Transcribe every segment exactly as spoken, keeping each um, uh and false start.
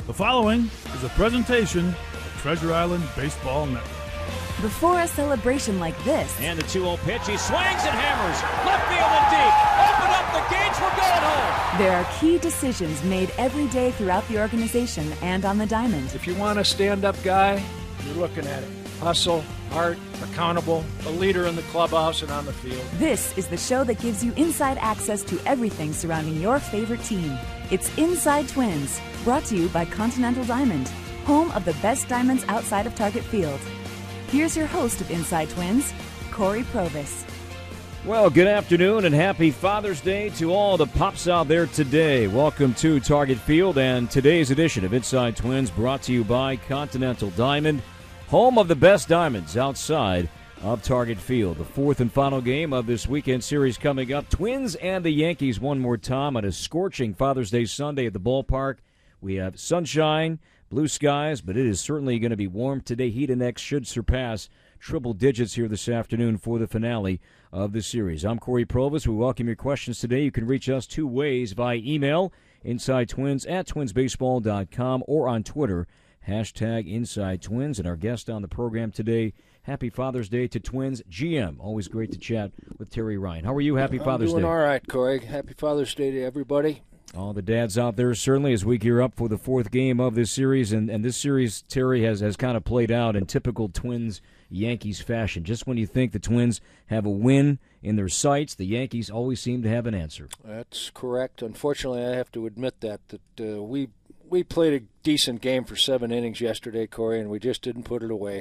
The following is a presentation of the Treasure Island Baseball Network. Before a celebration like this, and the two oh pitch, he swings and hammers. Left field and deep. Open up the gates, we're going home. There are key decisions made every day throughout the organization and on the diamond. If you want a stand-up guy, you're looking at it. Hustle, heart, accountable, a leader in the clubhouse and on the field. This is the show that gives you inside access to everything surrounding your favorite team. It's Inside Twins, brought to you by Continental Diamond, home of the best diamonds outside of Target Field. Here's your host of Inside Twins, Corey Provis. Well, good afternoon and happy Father's Day to all the pops out there today. Welcome to Target Field and today's edition of Inside Twins brought to you by Continental Diamond, home of the best diamonds outside of Target Field. The fourth and final game of this weekend series coming up. Twins and the Yankees one more time on a scorching Father's Day Sunday at the ballpark. We have sunshine, blue skies, but it is certainly going to be warm today. Heat index should surpass triple digits here this afternoon for the finale of the series. I'm Corey Provis. We welcome your questions today. You can reach us two ways via email, InsideTwins at twinsbaseball dot com, or on Twitter, hashtag InsideTwins. And our guest on the program today, happy Father's Day to Twins G M. Always great to chat with Terry Ryan. How are you? Happy Father's Day. I'm doing all right, Corey. Happy Father's Day to everybody. All the dads out there, certainly, as we gear up for the fourth game of this series. And, and this series, Terry, has, has kind of played out in typical Twins-Yankees fashion. Just when you think the Twins have a win in their sights, the Yankees always seem to have an answer. That's correct. Unfortunately, I have to admit that, that uh, we we played a decent game for seven innings yesterday, Corey, and we just didn't put it away.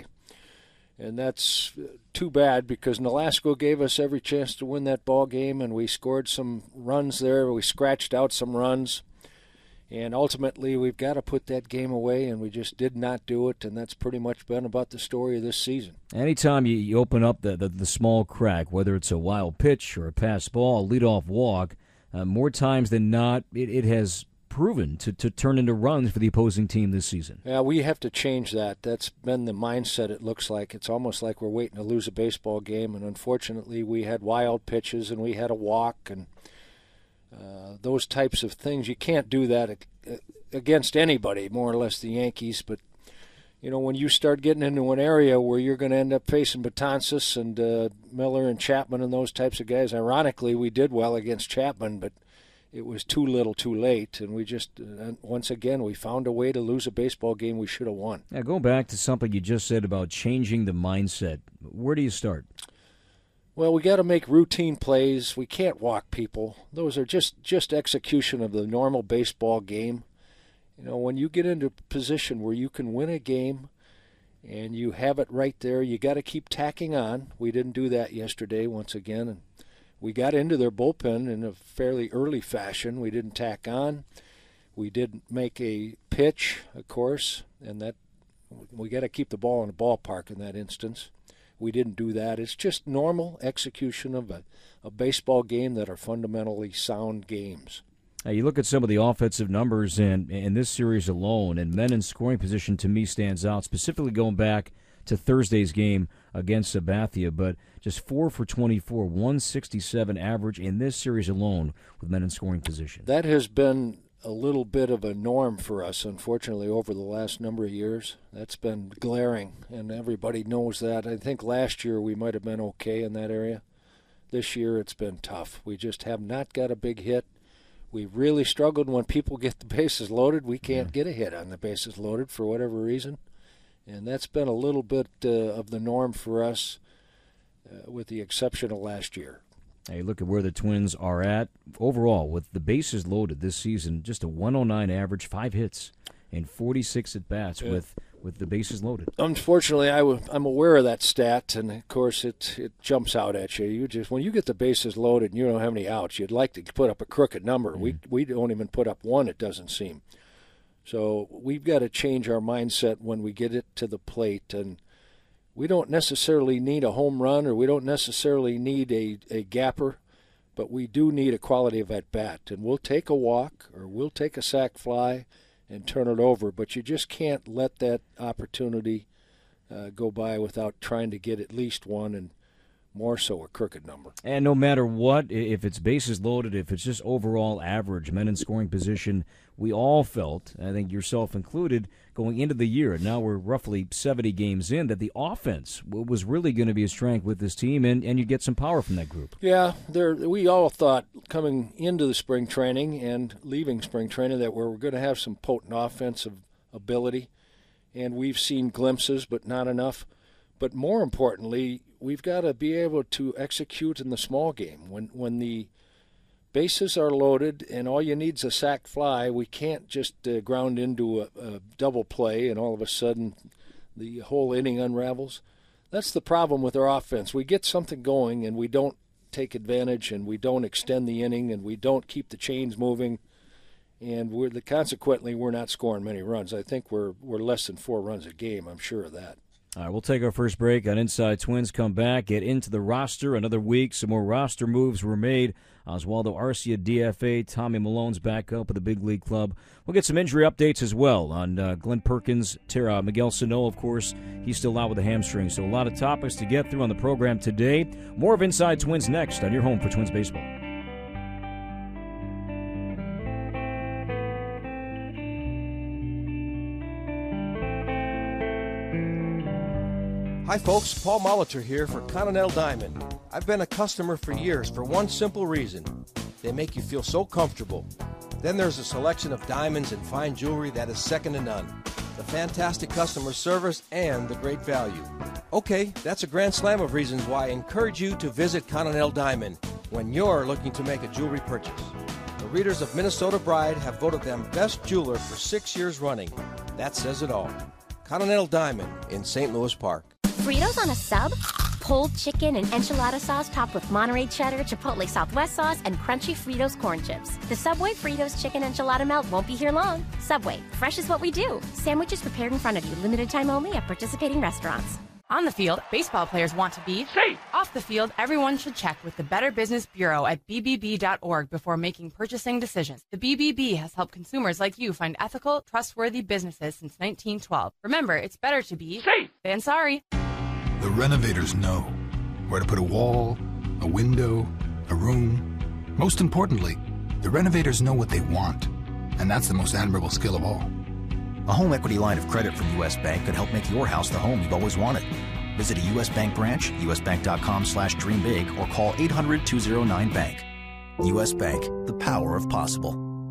And that's too bad because Nolasco gave us every chance to win that ball game, and we scored some runs there. We scratched out some runs. And ultimately, we've got to put that game away, and we just did not do it, and that's pretty much been about the story of this season. Anytime you, you open up the, the, the small crack, whether it's a wild pitch or a pass ball, a leadoff walk, uh, more times than not, it, it has proven to, to turn into runs for the opposing team this season. Yeah, we have to change that. That's been the mindset, it looks like. It's almost like we're waiting to lose a baseball game, and unfortunately we had wild pitches and we had a walk and uh, those types of things. You can't do that against anybody, more or less the Yankees, but you know, when you start getting into an area where you're going to end up facing Betances and uh, Miller and Chapman and those types of guys, ironically we did well against Chapman, but it was too little too late, and we just, uh, once again, we found a way to lose a baseball game we should have won. Now, go back to something you just said about changing the mindset. Where do you start? Well, we got to make routine plays. We can't walk people. Those are just, just execution of the normal baseball game. You know, when you get into a position where you can win a game and you have it right there, you got to keep tacking on. We didn't do that yesterday, once again, and we got into their bullpen in a fairly early fashion. We didn't tack on. We did make a pitch, of course, and that we got to keep the ball in the ballpark in that instance. We didn't do that. It's just normal execution of a, a baseball game that are fundamentally sound games. Now, you look at some of the offensive numbers in, in this series alone, and men in scoring position to me stands out, specifically going back to Thursday's game against Sabathia, but just four for twenty-four, one sixty-seven average in this series alone with men in scoring position. That has been a little bit of a norm for us, unfortunately, over the last number of years. That's been glaring, and everybody knows that. I think last year we might have been okay in that area. This year it's been tough. We just have not got a big hit. We really struggled when people get the bases loaded. We can't yeah. get a hit on the bases loaded for whatever reason. And that's been a little bit uh, of the norm for us, uh, with the exception of last year. Hey, look at where the Twins are at overall with the bases loaded this season. Just a one oh nine average, five hits, and forty-six at bats yeah. with, with the bases loaded. Unfortunately, I w- I'm aware of that stat, and of course it it jumps out at you. You just when you get the bases loaded and you don't have any outs, you'd like to put up a crooked number. Mm-hmm. We we don't even put up one. It doesn't seem. So we've got to change our mindset when we get it to the plate, and we don't necessarily need a home run or we don't necessarily need a, a gapper, but we do need a quality of at-bat. And we'll take a walk or we'll take a sac fly and turn it over, but you just can't let that opportunity uh, go by without trying to get at least one, and more so a crooked number. And no matter what, if it's bases loaded, if it's just overall average, men in scoring position, we all felt, I think yourself included, going into the year, and now we're roughly seventy games in, that the offense was really going to be a strength with this team, and, and you get some power from that group. Yeah, there. We all thought coming into the spring training and leaving spring training that we were going to have some potent offensive ability, and we've seen glimpses, but not enough. But more importantly, we've got to be able to execute in the small game. When when the bases are loaded and all you need is a sac fly, we can't just uh, ground into a, a double play and all of a sudden the whole inning unravels. That's the problem with our offense. We get something going and we don't take advantage and we don't extend the inning and we don't keep the chains moving. And we're the, consequently, we're not scoring many runs. I think we're we're less than four runs a game. I'm sure of that. All right, we'll take our first break on Inside Twins, come back, get into the roster. Another week, some more roster moves were made. Oswaldo Arcia, D F A, Tommy Malone's back up with the big league club. We'll get some injury updates as well on uh, Glenn Perkins, Tara, Miguel Sano, of course. He's still out with a hamstring. So a lot of topics to get through on the program today. More of Inside Twins next on your home for Twins baseball. Hi folks, Paul Molitor here for Continental Diamond. I've been a customer for years for one simple reason. They make you feel so comfortable. Then there's a selection of diamonds and fine jewelry that is second to none. The fantastic customer service and the great value. Okay, that's a grand slam of reasons why I encourage you to visit Continental Diamond when you're looking to make a jewelry purchase. The readers of Minnesota Bride have voted them best jeweler for six years running. That says it all. Continental Diamond in Saint Louis Park. Fritos on a sub? Pulled chicken and enchilada sauce topped with Monterey cheddar, Chipotle Southwest sauce, and crunchy Fritos corn chips. The Subway Fritos chicken enchilada melt won't be here long. Subway, fresh is what we do. Sandwiches prepared in front of you, limited time only at participating restaurants. On the field, baseball players want to be safe. Off the field, everyone should check with the Better Business Bureau at B B B dot org before making purchasing decisions. The B B B has helped consumers like you find ethical, trustworthy businesses since nineteen twelve. Remember, it's better to be safe than sorry. The renovators know where to put a wall, a window, a room. Most importantly, the renovators know what they want, and that's the most admirable skill of all. A home equity line of credit from U S Bank could help make your house the home you've always wanted. Visit a U S Bank branch, usbank.com slash dream big, or call eight hundred two oh nine bank. U S Bank, the power of possible.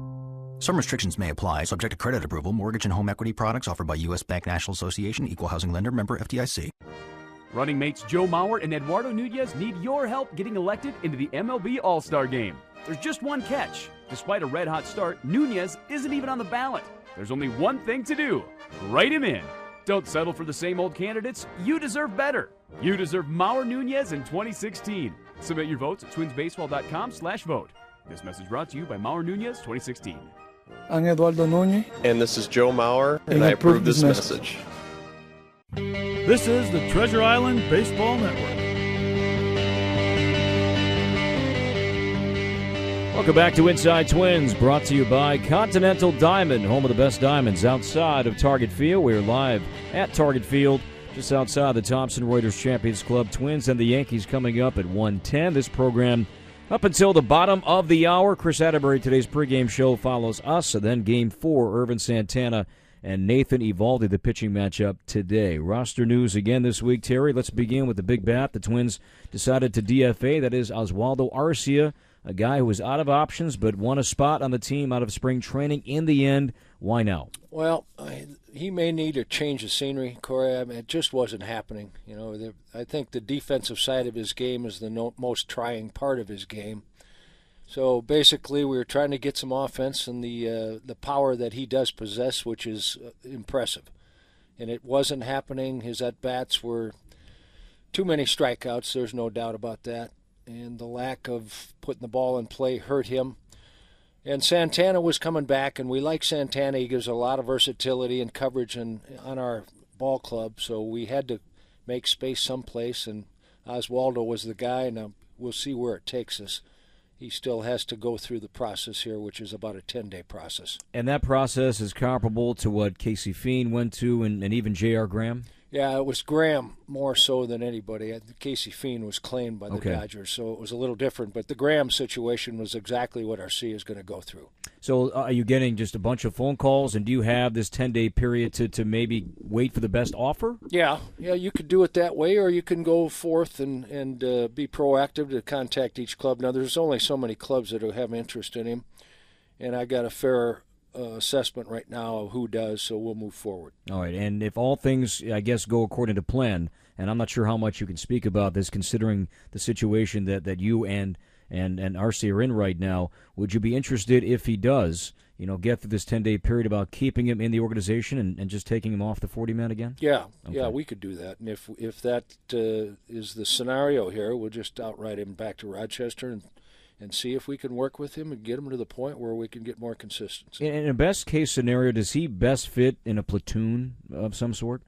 Some restrictions may apply, subject to credit approval. Mortgage and home equity products offered by U S Bank National Association, Equal Housing Lender, member F D I C. Running mates Joe Mauer and Eduardo Nunez need your help getting elected into the M L B All-Star Game. There's just one catch. Despite a red-hot start, Nunez isn't even on the ballot. There's only one thing to do. Write him in. Don't settle for the same old candidates. You deserve better. You deserve Mauer Nunez in twenty sixteen. Submit your votes at twinsbaseball.com slash vote. This message brought to you by Mauer Nunez twenty sixteen. I'm Eduardo Nunez. And this is Joe Mauer, and, and I approve this message. message. This is the Treasure Island Baseball Network. Welcome back to Inside Twins, brought to you by Continental Diamond, home of the best diamonds outside of Target Field. We're live at Target Field, just outside the Thomson Reuters Champions Club. Twins and the Yankees coming up at one ten. This program up until the bottom of the hour. Chris Atterbury, today's pregame show, follows us, and then Game four, Irvin Santana and Nathan Eovaldi, the pitching matchup today. Roster news again this week, Terry. Let's begin with the big bat. The Twins decided to D F A, that is Oswaldo Arcia, a guy who was out of options but won a spot on the team out of spring training. In the end, why now? Well, I, he may need a change of scenery, Corey. I mean, it just wasn't happening. You know, the, I think the defensive side of his game is the no, most trying part of his game. So basically, we were trying to get some offense and the uh, the power that he does possess, which is uh, impressive. And it wasn't happening. His at-bats were too many strikeouts. There's no doubt about that. And the lack of putting the ball in play hurt him. And Santana was coming back, and we like Santana. He gives a lot of versatility and coverage in, on our ball club, so we had to make space someplace, and Oswaldo was the guy. Now we'll see where it takes us. He still has to go through the process here, which is about a ten-day process. And that process is comparable to what Casey Fien went to and, and even J R. Graham? Yeah, it was Graham more so than anybody. Casey Fien was claimed by the Okay. Dodgers, so it was a little different. But the Graham situation was exactly what Arcia is going to go through. So uh, are you getting just a bunch of phone calls, and do you have this ten-day period to, to maybe wait for the best offer? Yeah, yeah, you could do it that way, or you can go forth and, and uh, be proactive to contact each club. Now, there's only so many clubs that have interest in him, and I got a fair uh, assessment right now of who does, so we'll move forward. All right, and if all things, I guess, go according to plan, and I'm not sure how much you can speak about this considering the situation that, that you and, and, and Arcia are in right now, would you be interested if he does, you know, get through this ten-day period about keeping him in the organization and, and just taking him off the forty-man again? Yeah, Okay. yeah, we could do that. And if if that uh, is the scenario here, we'll just outright him back to Rochester and and see if we can work with him and get him to the point where we can get more consistency. In, in a best-case scenario, does he best fit in a platoon of some sort?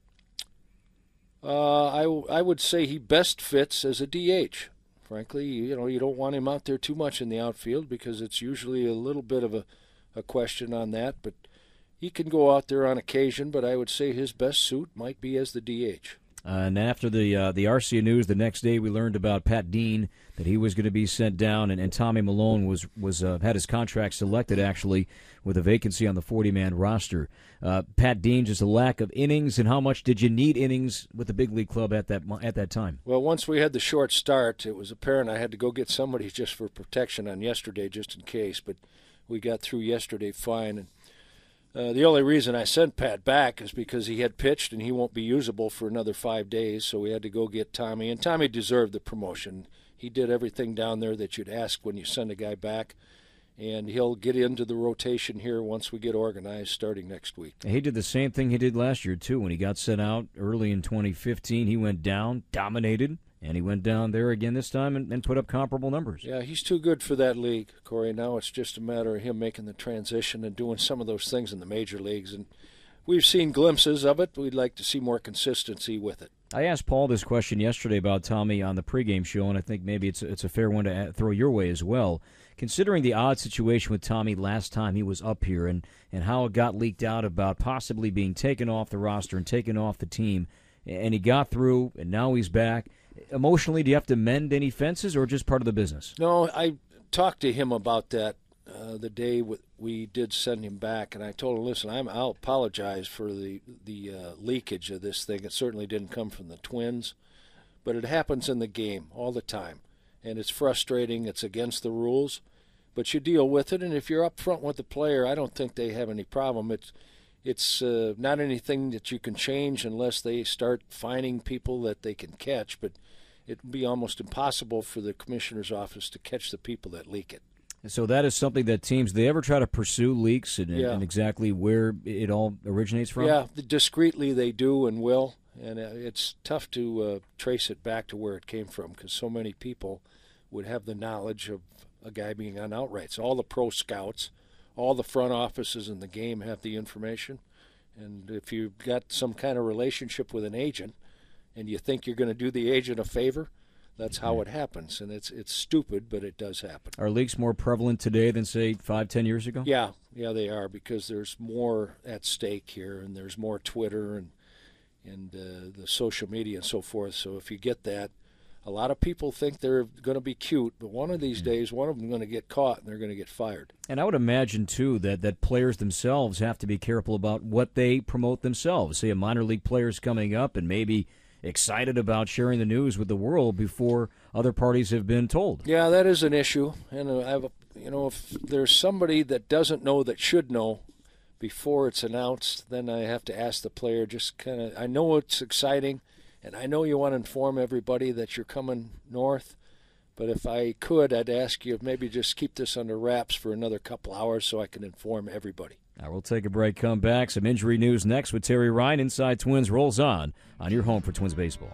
Uh, I, w- I would say he best fits as a D H. Frankly, you know, you don't want him out there too much in the outfield because it's usually a little bit of a, a question on that. But he can go out there on occasion, but I would say his best suit might be as the D H. Uh, and after the uh, the Arcia news, the next day we learned about Pat Dean, that he was going to be sent down, and, and Tommy Malone was was uh, had his contract selected, actually, with a vacancy on the forty-man roster. Uh, Pat Dean, just a lack of innings, and how much did you need innings with the big league club at that mo- at that time? Well, once we had the short start, it was apparent I had to go get somebody just for protection on yesterday, just in case. But we got through yesterday fine. And uh, the only reason I sent Pat back is because he had pitched and he won't be usable for another five days. So we had to go get Tommy. And Tommy deserved the promotion. He did everything down there that you'd ask when you send a guy back. And he'll get into the rotation here once we get organized starting next week. He did the same thing he did last year, too. When he got sent out early in twenty fifteen, he went down, dominated, and he went down there again this time and, and put up comparable numbers. Yeah, he's too good for that league, Corey. Now it's just a matter of him making the transition and doing some of those things in the major leagues. And we've seen glimpses of it, but we'd like to see more consistency with it. I asked Paul this question yesterday about Tommy on the pregame show, and I think maybe it's, it's a fair one to throw your way as well. Considering the odd situation with Tommy last time he was up here and, and how it got leaked out about possibly being taken off the roster and taken off the team, and he got through, and now he's back. Emotionally, do you have to mend any fences or just part of the business? No, I talked to him about that uh, the day we did send him back, and I told him, listen, I'm, I'll apologize for the, the uh, leakage of this thing. It certainly didn't come from the Twins, but it happens in the game all the time, and it's frustrating. It's against the rules, but you deal with it, and if you're up front with the player, I don't think they have any problem. It's It's uh, not anything that you can change unless they start finding people that they can catch, but it would be almost impossible for the commissioner's office to catch the people that leak it. So that is something that teams, they ever try to pursue leaks and, Yeah. and exactly where it all originates from? Yeah, discreetly they do and will, and uh, it's tough to uh, trace it back to where it came from because so many people would have the knowledge of a guy being on outrights. All the pro scouts, all the front offices in the game have the information, and if you've got some kind of relationship with an agent and you think you're going to do the agent a favor, that's how it happens, and it's it's stupid, but it does happen. Are leaks more prevalent today than, say, five, ten years ago? Yeah, yeah, they are, because there's more at stake here, and there's more Twitter and and uh, the social media and so forth. So if you get that, a lot of people think they're going to be cute, but one of these days, one of them is going to get caught, and they're going to get fired. And I would imagine, too, that, that players themselves have to be careful about what they promote themselves. Say a minor league player's coming up and maybe excited about sharing the news with the world before other parties have been told. Yeah, that is an issue. And uh, I have a, you know, if there's somebody that doesn't know that should know before it's announced, then I have to ask the player just kind of, I know it's exciting, and I know you want to inform everybody that you're coming north, but if I could, I'd ask you maybe just keep this under wraps for another couple hours so I can inform everybody. Now we'll take a break, come back. Some injury news next with Terry Ryan. Inside Twins rolls on on your home for Twins baseball.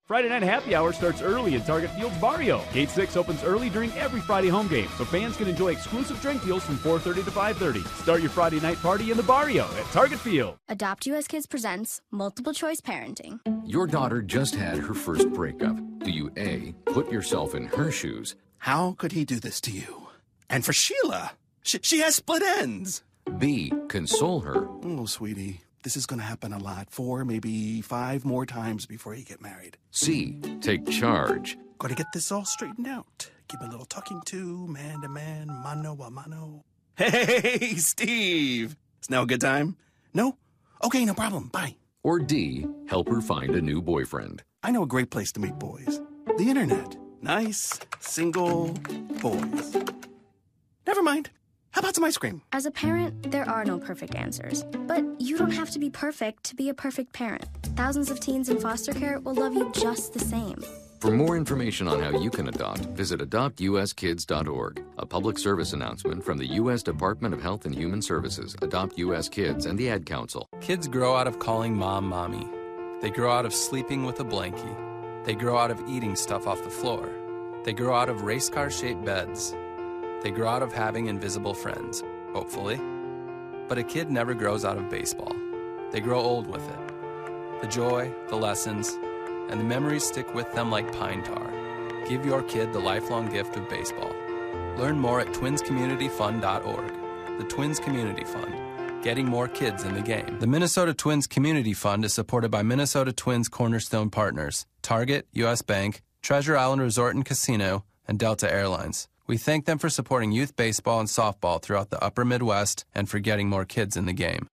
Friday Night Happy Hour starts early in Target Field's Barrio. Gate six opens early during every Friday home game, so fans can enjoy exclusive drink deals from four thirty to five thirty. Start your Friday night party in the Barrio at Target Field. Adopt U S Kids presents Multiple Choice Parenting. Your daughter just had her first breakup. Do you A, put yourself in her shoes? How could he do this to you? And for Sheila, she, she has split ends. B, console her. Oh, sweetie, this is going to happen a lot. Four, maybe five more times before you get married. C, take charge. Got to get this all straightened out. Give a little talking to, man to man, mano a mano. Hey, Steve! Is now a good time? No? Okay, no problem. Bye. Or D, help her find a new boyfriend. I know a great place to meet boys. The internet. Nice, single boys. Never mind. How about some ice cream? As a parent, there are no perfect answers. But you don't have to be perfect to be a perfect parent. Thousands of teens in foster care will love you just the same. For more information on how you can adopt, visit adopt u s kids dot org. A public service announcement from the U S Department of Health and Human Services, Adopt U S Kids, and the Ad Council. Kids grow out of calling mom mommy. They grow out of sleeping with a blankie. They grow out of eating stuff off the floor. They grow out of race car-shaped beds. They grow out of having invisible friends, hopefully. But a kid never grows out of baseball. They grow old with it. The joy, the lessons, and the memories stick with them like pine tar. Give your kid the lifelong gift of baseball. Learn more at twins community fund dot org. The Twins Community Fund, getting more kids in the game. The Minnesota Twins Community Fund is supported by Minnesota Twins Cornerstone Partners, Target, U S Bank, Treasure Island Resort and Casino, and Delta Airlines. We thank them for supporting youth baseball and softball throughout the upper Midwest and for getting more kids in the game.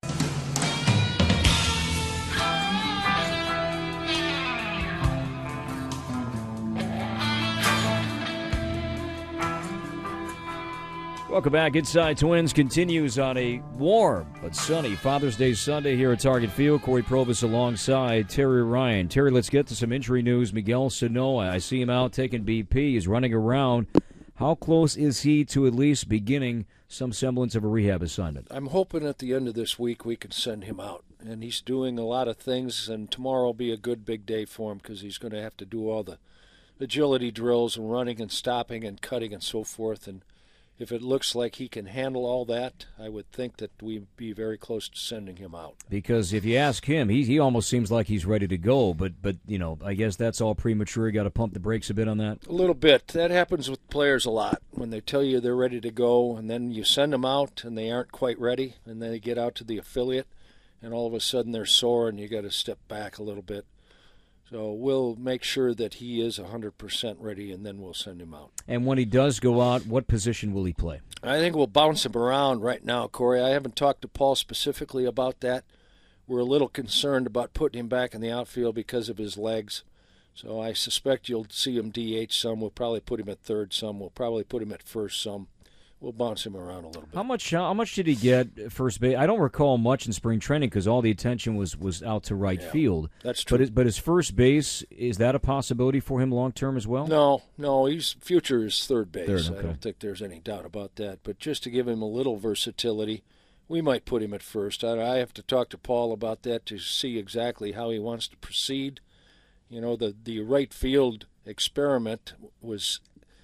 Welcome back. Inside Twins continues on a warm but sunny Father's Day Sunday here at Target Field. Corey Provis alongside Terry Ryan. Terry, let's get to some injury news. Miguel Sano, I see him out taking B P. He's running around. How close is he to at least beginning some semblance of a rehab assignment? I'm hoping at the end of this week we can send him out. And he's doing a lot of things, and tomorrow will be a good big day for him because he's going to have to do all the agility drills and running and stopping and cutting and so forth. And if it looks like he can handle all that, I would think that we'd be very close to sending him out. Because if you ask him, he he almost seems like he's ready to go. But, but you know, I guess that's all premature. You got to pump the brakes a bit on that? A little bit. That happens with players a lot. When they tell you they're ready to go, and then you send them out, and they aren't quite ready, and then they get out to the affiliate, and all of a sudden they're sore, and you got to step back a little bit. So we'll make sure that he is one hundred percent ready, and then we'll send him out. And when he does go out, what position will he play? I think we'll bounce him around right now, Corey. I haven't talked to Paul specifically about that. We're a little concerned about putting him back in the outfield because of his legs. So I suspect you'll see him D H some. We'll probably put him at third some. We'll probably put him at first some. We'll bounce him around a little bit. How much How much did he get at first base? I don't recall much in spring training because all the attention was, was out to right yeah, field. That's true. But his, but his first base, is that a possibility for him long term as well? No, no. His future is third base. Third, okay. I don't think there's any doubt about that. But just to give him a little versatility, we might put him at first. I, I have to talk to Paul about that to see exactly how he wants to proceed. You know, the, the right field experiment was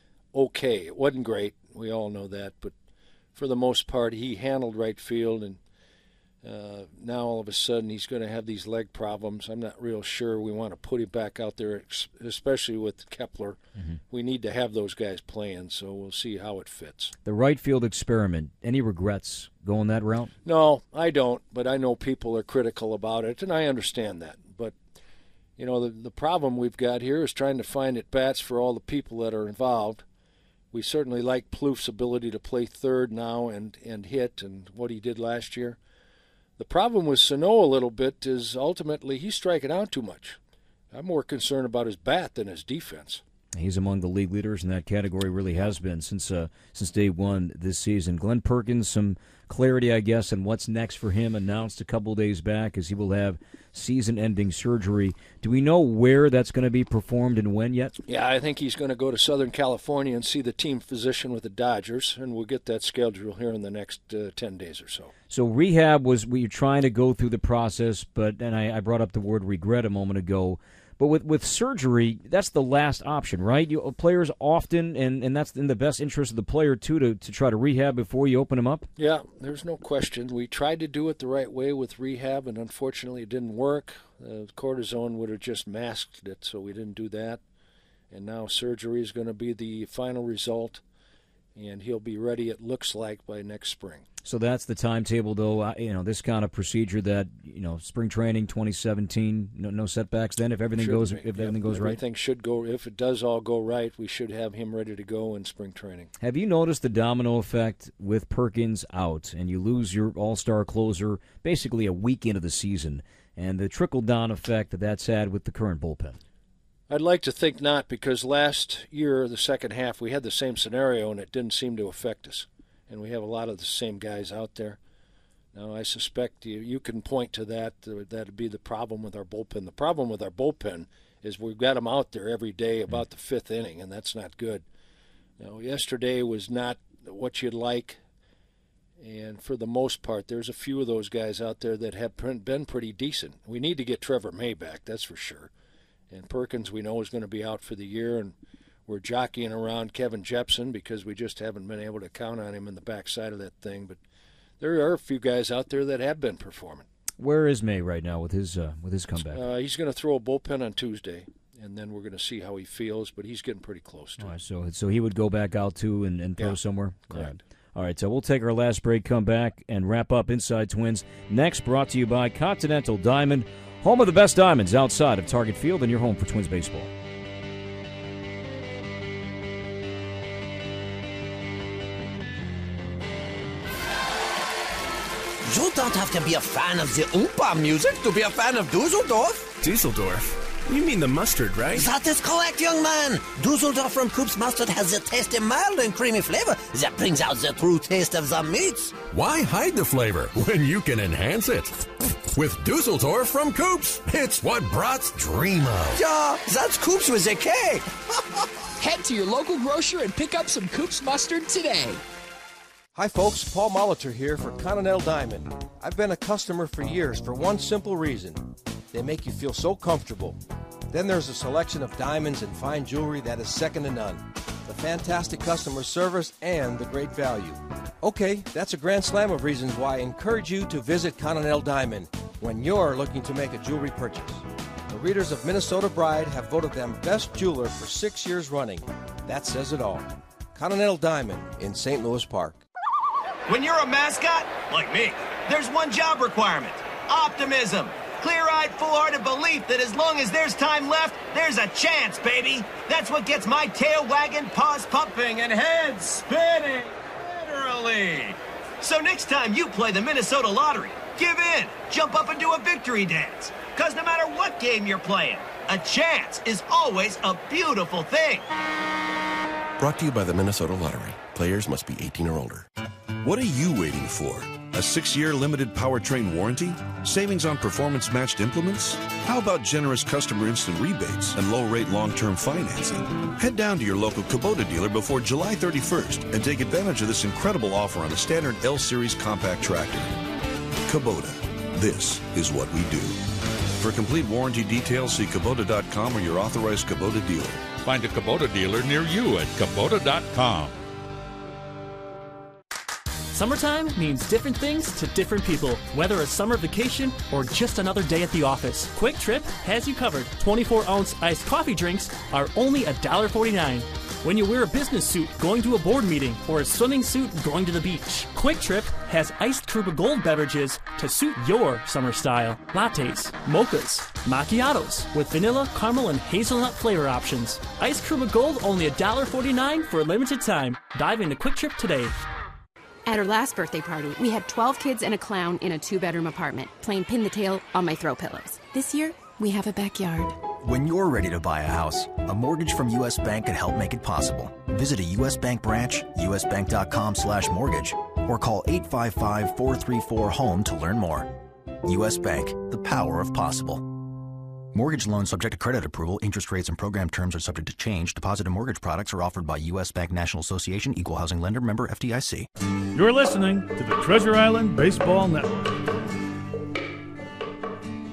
okay. It wasn't great. We all know that. But for the most part, he handled right field, and uh, now all of a sudden he's going to have these leg problems. I'm not real sure we want to put him back out there, especially with Kepler. Mm-hmm. We need to have those guys playing, so we'll see how it fits. The right field experiment, any regrets going that route? No, I don't, but I know people are critical about it, and I understand that. But, you know, the, the problem we've got here is trying to find at-bats for all the people that are involved. We certainly like Plouffe's ability to play third now and, and hit and what he did last year. The problem with Sano a little bit is ultimately he's striking out too much. I'm more concerned about his bat than his defense. He's among the league leaders in that category, really has been since uh, since day one this season. Glenn Perkins, some clarity, I guess, on what's next for him announced a couple days back as he will have season-ending surgery. Do we know where that's going to be performed and when yet? Yeah, I think he's going to go to Southern California and see the team physician with the Dodgers, and we'll get that schedule here in the next uh, ten days or so. So rehab was, we were trying to go through the process, but, and I, I brought up the word regret a moment ago, But with, with surgery, that's the last option, right? You, players often, and, and that's in the best interest of the player, too, to, to try to rehab before you open them up? Yeah, there's no question. We tried to do it the right way with rehab, and unfortunately it didn't work. Uh, cortisone would have just masked it, so we didn't do that. And now surgery is going to be the final result, and he'll be ready, it looks like, by next spring. So that's the timetable, though. Uh, you know, this kind of procedure that, you know, spring training twenty seventeen, no, no setbacks then if everything Should goes be. if everything Yep, goes right. Everything should go. If it does all go right, we should have him ready to go in spring training. Have you noticed the domino effect with Perkins out, and you lose your all-star closer basically a week into the season, and the trickle-down effect that that's had with the current bullpen? I'd like to think not, because last year, the second half, we had the same scenario, and it didn't seem to affect us. And we have a lot of the same guys out there. Now, I suspect you, you can point to that. Uh, that would be the problem with our bullpen. The problem with our bullpen is we've got them out there every day about the fifth inning, and that's not good. Now, yesterday was not what you'd like, and for the most part, there's a few of those guys out there that have been pretty decent. We need to get Trevor May back, that's for sure. And Perkins, we know, is going to be out for the year, and we're jockeying around Kevin Jepson because we just haven't been able to count on him in the backside of that thing. But there are a few guys out there that have been performing. Where is May right now with his uh, with his comeback? Uh, he's going to throw a bullpen on Tuesday, and then we're going to see how he feels, but he's getting pretty close to All it. right, so so he would go back out too and, and throw Yeah, somewhere? correct. All right. All right, so we'll take our last break, come back, and wrap up Inside Twins. Next, brought to you by Continental Diamond, home of the best diamonds outside of Target Field, and your home for Twins baseball. You don't have to be a fan of the Oompa music to be a fan of Dusseldorf. Dusseldorf? You mean the mustard, right? That is correct, young man. Dusseldorf from Coop's Mustard has the tasty, mild and creamy flavor that brings out the true taste of the meats. Why hide the flavor when you can enhance it? With Dusseldorf from Coop's, it's what brats dream of. Yeah, that's Coop's with a K. Head to your local grocer and pick up some Coop's Mustard today. Hi folks, Paul Molitor here for Continental Diamond. I've been a customer for years for one simple reason. They make you feel so comfortable. Then there's a selection of diamonds and fine jewelry that is second to none. The fantastic customer service and the great value. Okay, that's a grand slam of reasons why I encourage you to visit Continental Diamond when you're looking to make a jewelry purchase. The readers of Minnesota Bride have voted them best jeweler for six years running. That says it all. Continental Diamond in Saint Louis Park. When you're a mascot, like me, there's one job requirement: optimism. Clear-eyed, full-hearted belief that as long as there's time left, there's a chance, baby. That's what gets my tail wagging, paws pumping, and head spinning. Literally. So next time you play the Minnesota Lottery, give in, jump up and do a victory dance. Because no matter what game you're playing, a chance is always a beautiful thing. Brought to you by the Minnesota Lottery. Players must be eighteen or older. What are you waiting for? A six-year limited powertrain warranty? Savings on performance-matched implements? How about generous customer instant rebates and low-rate long-term financing? Head down to your local Kubota dealer before July thirty-first and take advantage of this incredible offer on a standard L-Series compact tractor. Kubota. This is what we do. For complete warranty details, see Kubota dot com or your authorized Kubota dealer. Find a Kubota dealer near you at Kubota dot com. Summertime means different things to different people, whether a summer vacation or just another day at the office. Quick Trip has you covered. twenty-four ounce iced coffee drinks are only one dollar forty-nine. When you wear a business suit going to a board meeting or a swimming suit going to the beach, Quick Trip has iced Krupa Gold beverages to suit your summer style. Lattes, mochas, macchiatos with vanilla, caramel, and hazelnut flavor options. Iced Krupa Gold only one dollar forty-nine for a limited time. Dive into Quick Trip today. At her last birthday party, we had twelve kids and a clown in a two-bedroom apartment, playing pin the tail on my throw pillows. This year, we have a backyard. When you're ready to buy a house, a mortgage from U S Bank can help make it possible. Visit a U S Bank branch, usbank.com slash mortgage, or call eight five five, four three four, HOME to learn more. U S Bank, the power of possible. Mortgage loans subject to credit approval. Interest rates and program terms are subject to change. Deposit and mortgage products are offered by U S Bank National Association, Equal Housing Lender, member F D I C. You're listening to the Treasure Island Baseball Network.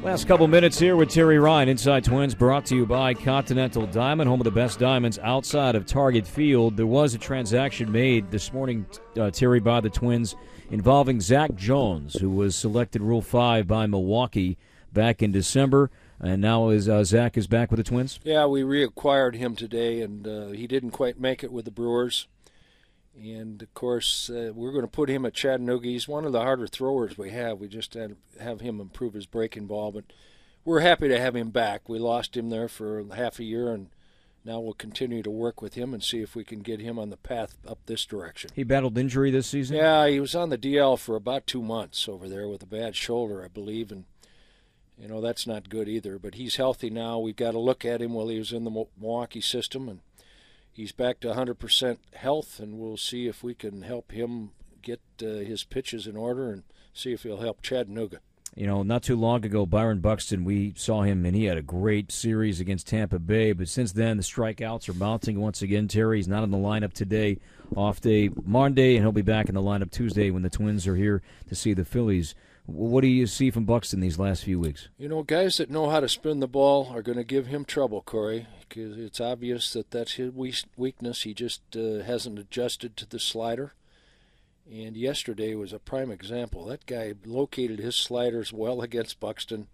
Last couple minutes here with Terry Ryan, Inside Twins, brought to you by Continental Diamond, home of the best diamonds outside of Target Field. There was a transaction made this morning, uh, Terry, by the Twins involving Zach Jones, who was selected Rule five by Milwaukee back in December, and now is uh, Zach is back with the Twins? Yeah, we reacquired him today, and uh, he didn't quite make it with the Brewers. And, of course, uh, we're going to put him at Chattanooga. He's one of the harder throwers we have. We just had to have him improve his breaking ball. But we're happy to have him back. We lost him there for half a year, and now we'll continue to work with him and see if we can get him on the path up this direction. He battled injury this season? Yeah, he was on the D L for about two months over there with a bad shoulder, I believe. And, you know, that's not good either. But he's healthy now. We've got to look at him while he was in the Milwaukee system, and he's back to one hundred percent health, and we'll see if we can help him get uh, his pitches in order and see if he'll help Chattanooga. You know, not too long ago, Byron Buxton, we saw him, and he had a great series against Tampa Bay. But since then, the strikeouts are mounting once again. Terry, he's not in the lineup today, off day Monday, and he'll be back in the lineup Tuesday when the Twins are here to see the Phillies. What do you see from Buxton these last few weeks? You know, guys that know how to spin the ball are going to give him trouble, Corey, because it's obvious that that's his weakness. He just uh, hasn't adjusted to the slider. And yesterday was a prime example. That guy located his sliders well against Buxton.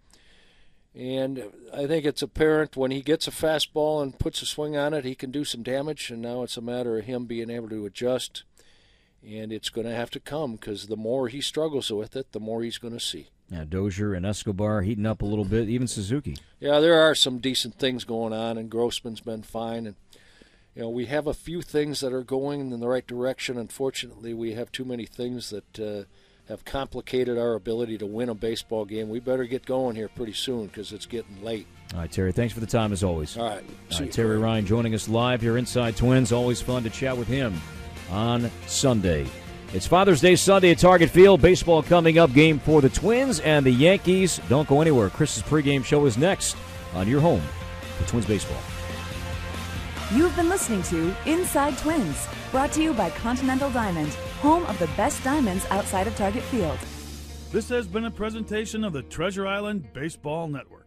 And I think it's apparent when he gets a fastball and puts a swing on it, he can do some damage. And now it's a matter of him being able to adjust. And it's going to have to come because the more he struggles with it, the more he's going to see. Yeah, Dozier and Escobar heating up a little bit, even Suzuki. Yeah, there are some decent things going on, and Grossman's been fine. And, you know, we have a few things that are going in the right direction. Unfortunately, we have too many things that uh, have complicated our ability to win a baseball game. We better get going here pretty soon because it's getting late. All right, Terry, thanks for the time as always. All right. All right, Terry Ryan joining us live here inside Twins. Always fun to chat with him on Sunday. It's Father's Day Sunday at Target Field. Baseball coming up, game for the Twins and the Yankees. Don't go anywhere. Chris's pregame show is next on your home for Twins baseball. You've been listening to Inside Twins, brought to you by Continental Diamond, home of the best diamonds outside of Target Field. This has been a presentation of the Treasure Island Baseball Network.